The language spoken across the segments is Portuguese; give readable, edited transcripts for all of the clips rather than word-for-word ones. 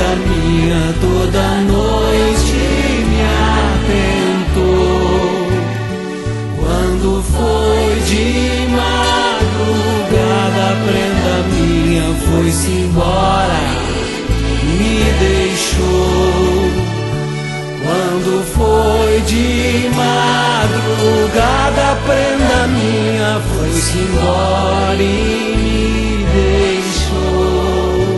minha toda noite me atentou. Quando foi de madrugada, a prenda minha foi-se embora, me deixou. Quando foi de madrugada, a prenda minha foi-se embora e me deixou.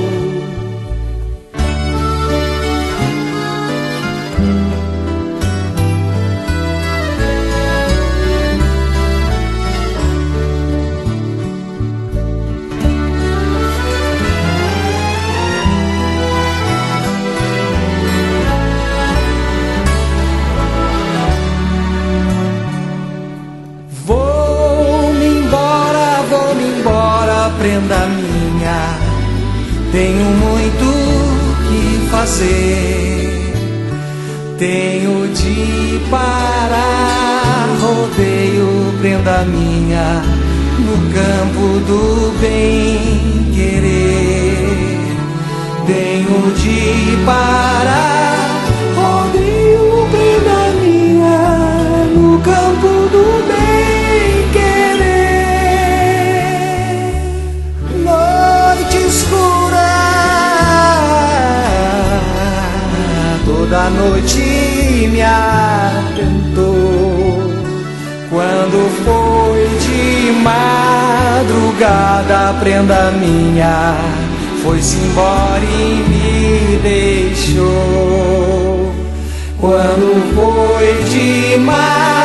Prenda minha, tenho muito que fazer. Tenho de parar, rodeio, prenda minha, no campo do bem querer. Tenho de parar, rodeio, prenda minha, no campo do bem querer. Toda noite me atentou. Quando foi de madrugada, a prenda minha foi-se embora e me deixou. Quando foi de madrugada,